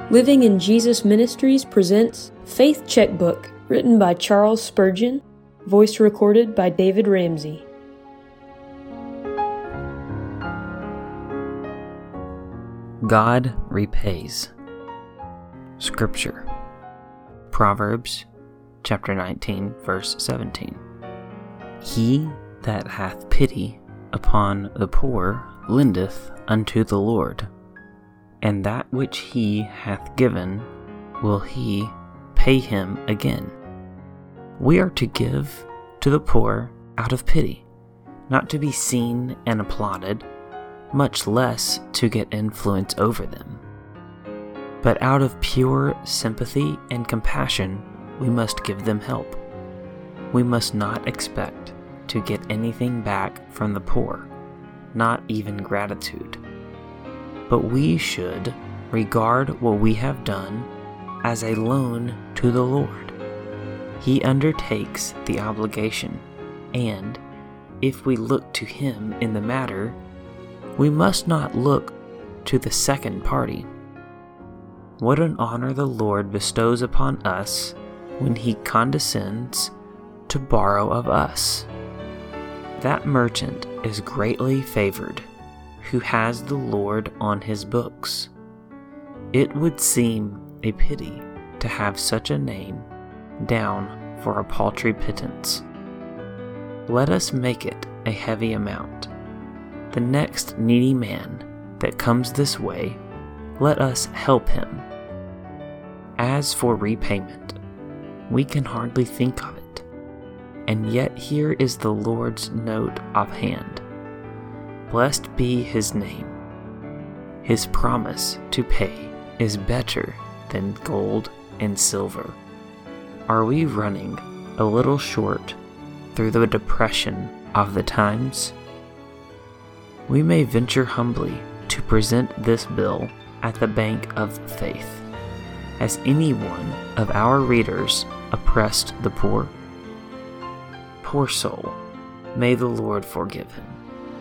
Living in Jesus Ministries presents Faith Checkbook, written by Charles Spurgeon, voice recorded by David Ramsey. God repays. Scripture. Proverbs chapter 19, verse 17. He that hath pity upon the poor lendeth unto the Lord, and that which he hath given will he pay him again. We are to give to the poor out of pity, not to be seen and applauded, much less to get influence over them. But out of pure sympathy and compassion, we must give them help. We must not expect to get anything back from the poor, not even gratitude. But we should regard what we have done as a loan to the Lord. He undertakes the obligation, and if we look to Him in the matter, we must not look to the second party. What an honor the Lord bestows upon us when He condescends to borrow of us. That merchant is greatly favored who has the Lord on his books. It would seem a pity to have such a name down for a paltry pittance. Let us make it a heavy amount. The next needy man that comes this way, let us help him. As for repayment, we can hardly think of it, and yet here is the Lord's note offhand. Blessed be His name. His promise to pay is better than gold and silver. Are we running a little short through the depression of the times? We may venture humbly to present this bill at the Bank of Faith. Has any one of our readers oppressed the poor? Poor soul, may the Lord forgive him.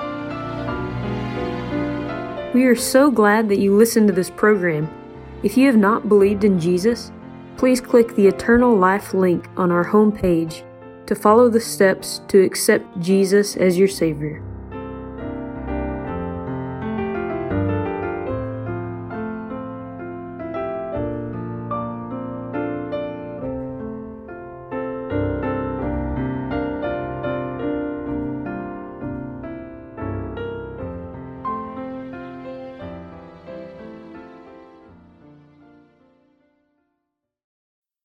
We are so glad that you listened to this program. If you have not believed in Jesus, please click the Eternal Life link on our homepage to follow the steps to accept Jesus as your Savior.